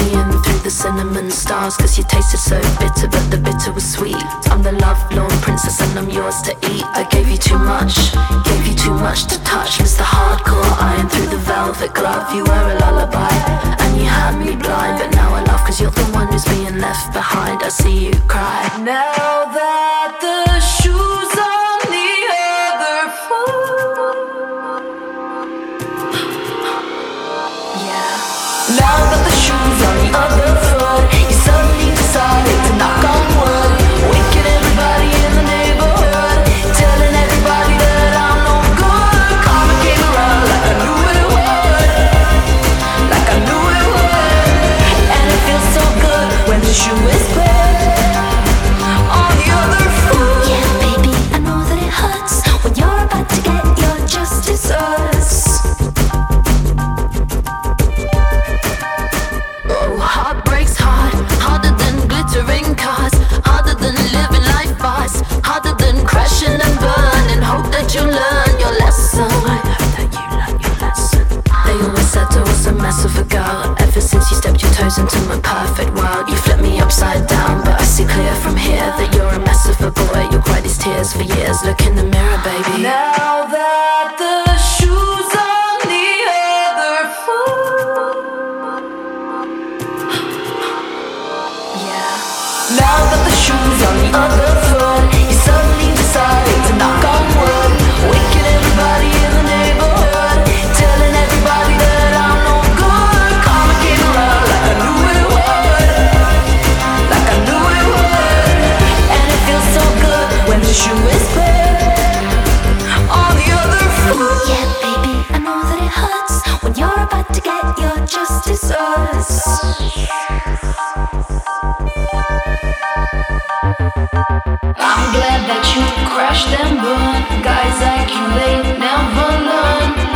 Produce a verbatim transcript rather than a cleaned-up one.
seeing through the cinnamon stars, cause you tasted so bitter, but the bitter was sweet. I'm the love-lorn princess and I'm yours to eat. I gave you too much, gave you too much to touch. Mister Hardcore Iron through the velvet glove. You were a lullaby and you had me blind, but now I laugh cause you're the one who's being left behind. I see you cry. Now that the shoes on the other foot, yeah. Now that the shoes on the other foot, you suddenly decided to knock on wood, waking everybody in the neighborhood, telling everybody that I'm no good. Karma came around like I knew it would, like I knew it would. And it feels so good when the shoe is put on the other foot. Yeah, baby, I know that it hurts when you're about to get your just desserts. Oh, heart breaks hard, harder than glittering cars, harder than living life fast, harder than crashing and burn, and hope that you learn your lesson. I hope that you learn your lesson. They always said I was a mess of a girl. Ever since you stepped your toes into my perfect world, you flipped me upside down, but I see clear from here that you're a mess of a boy. You'll cry these tears for years. Look in the mirror, baby. Now that the shoes on the other foot, yeah. Now that the shoes on the other foot, you suddenly decided to knock on wood, waking everybody in the neighborhood, telling everybody that I'm no good. Karma came around like I knew it would, like I knew it would. And it feels so good when the shoe is put on the other foot. Yeah, baby, I know that it hurts when you're about to get your just desserts. I'm glad that you crashed and burned. Guys like you, they never learn.